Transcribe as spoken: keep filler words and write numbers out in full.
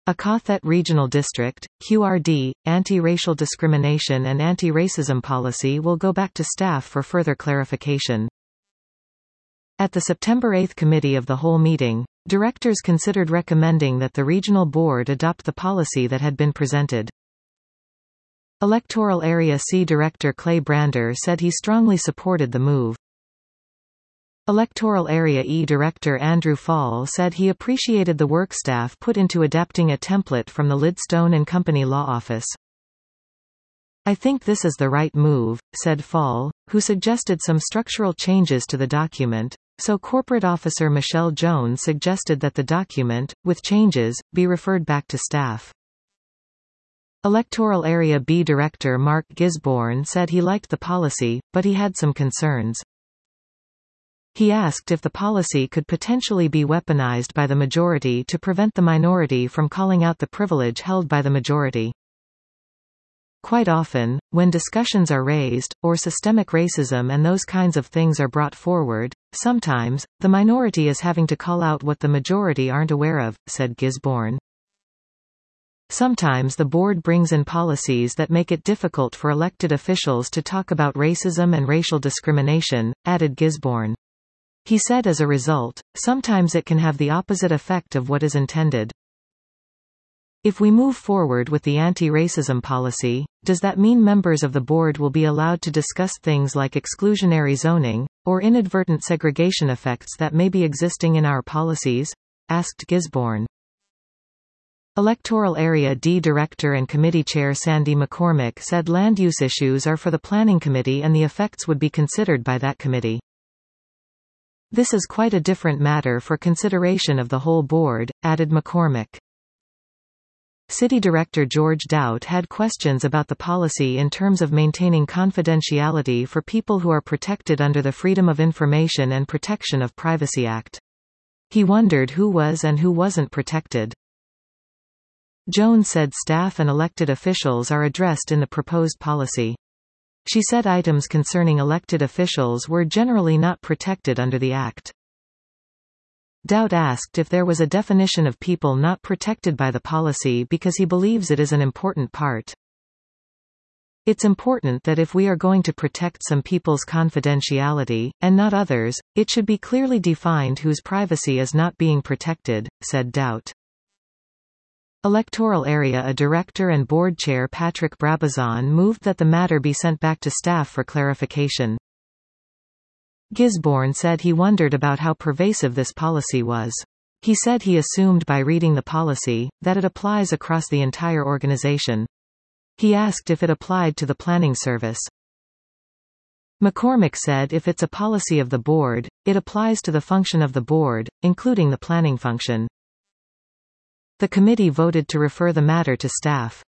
Aqathet Regional District, Q R D, anti-racial discrimination and anti-racism policy will go back to staff for further clarification. At the September eighth Committee of the Whole meeting, directors considered recommending that the regional board adopt the policy that had been presented. Electoral Area C Director Clay Brander said he strongly supported the move. Electoral Area E Director Andrew Fall said he appreciated the work staff put into adapting a template from the Lidstone and Company Law Office. "I think this is the right move," said Fall, who suggested some structural changes to the document, so Corporate Officer Michelle Jones suggested that the document, with changes, be referred back to staff. Electoral Area B Director Mark Gisborne said he liked the policy, but he had some concerns. He asked if the policy could potentially be weaponized by the majority to prevent the minority from calling out the privilege held by the majority. Quite often, when discussions are raised, or systemic racism and those kinds of things are brought forward, sometimes, the minority is having to call out what the majority aren't aware of, said Gisborne. Sometimes the board brings in policies that make it difficult for elected officials to talk about racism and racial discrimination, added Gisborne. He said as a result, sometimes it can have the opposite effect of what is intended. If we move forward with the anti-racism policy, does that mean members of the board will be allowed to discuss things like exclusionary zoning, or inadvertent segregation effects that may be existing in our policies? Asked Gisborne. Electoral Area D Director and Committee Chair Sandy McCormick said land use issues are for the Planning Committee and the effects would be considered by that committee. This is quite a different matter for consideration of the whole board, added McCormick. City Director George Doubt had questions about the policy in terms of maintaining confidentiality for people who are protected under the Freedom of Information and Protection of Privacy Act. He wondered who was and who wasn't protected. Jones said staff and elected officials are addressed in the proposed policy. She said items concerning elected officials were generally not protected under the Act. Doubt asked if there was a definition of people not protected by the policy because he believes it is an important part. It's important that if we are going to protect some people's confidentiality, and not others, it should be clearly defined whose privacy is not being protected, said Doubt. Electoral Area A Director and Board Chair Patrick Brabazon moved that the matter be sent back to staff for clarification. Gisborne said he wondered about how pervasive this policy was. He said he assumed by reading the policy, that it applies across the entire organization. He asked if it applied to the planning service. McCormick said if it's a policy of the board, it applies to the function of the board, including the planning function. The committee voted to refer the matter to staff.